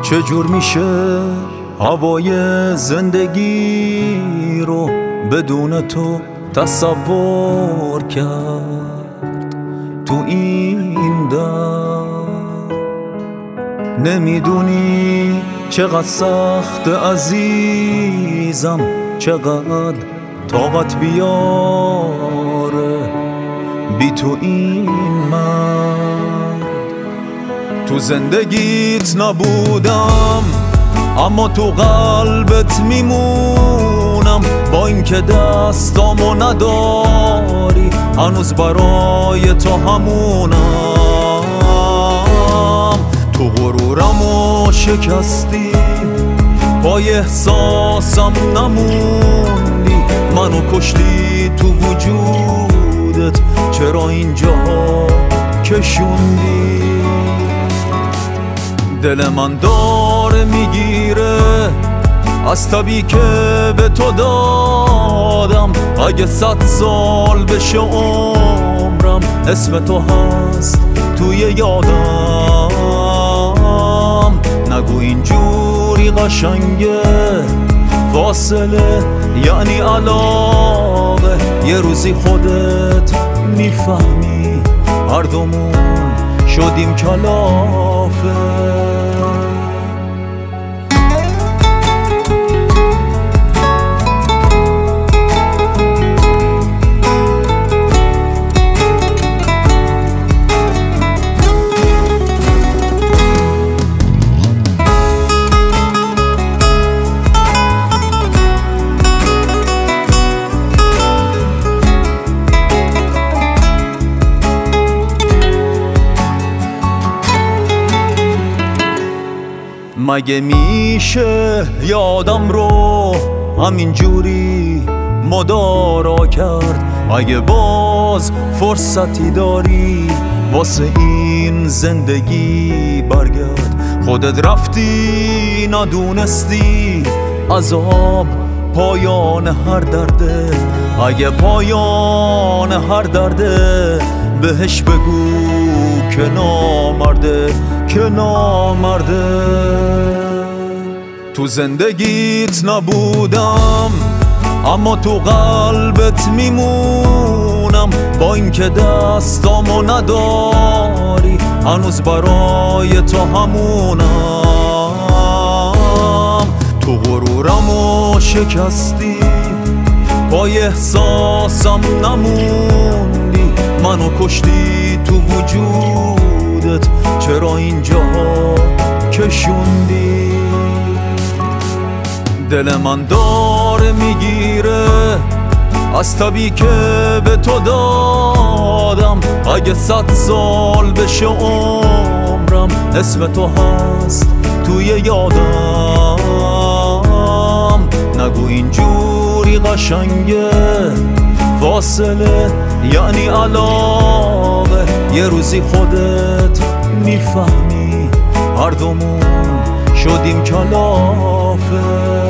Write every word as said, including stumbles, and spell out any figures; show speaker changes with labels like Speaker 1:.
Speaker 1: چجور میشه هوای زندگی رو بدون تو تصور کرد تو این در؟ نمیدونی چقدر سخت عزیزم، چقدر طاقت بیاره بی تو این مرد. تو زندگیت نبودم اما تو قلبت میمونم، با اینکه دستامو نداری هنوز برای تو همونم. تو غرورمو شکستی، پای احساسم نموندی، منو کشتی تو وجودت، چرا اینجا کشوندی؟ دل من داره میگیره از تبی که به تو دادم. اگه صد سال بشه عمرم اسم تو هست توی یادم. نگو اینجوری قشنگه فاصله یعنی علاقه، یه روزی خودت میفهمی هر دومون شدیم کلافه. مگه میشه یادم رو همینجوری مدارا کرد؟ اگه باز فرصتی داری واسه این زندگی برگرد. خودت رفتی ندونستی عذاب پایان هر درده. اگه پایان هر درده بهش بگو که نامرده، که نامرده. تو زندگیت نبودم اما تو قلبت میمونم، با اینکه دستامو نداری هنوز برای تو همونم. تو غرورمو شکستی، پای احساسم نموندی، منو کشتی تو وجودت، چرا اینجا کشوندی؟ دل من داره میگیره از تبی که به تو دادم. اگه صد سال بشه عمرم اسم تو هست توی یادم. نگو اینجوری قشنگه فاصله یعنی علاقه، یه روزی خودت میفهمی هر دومون شدیم کلافه.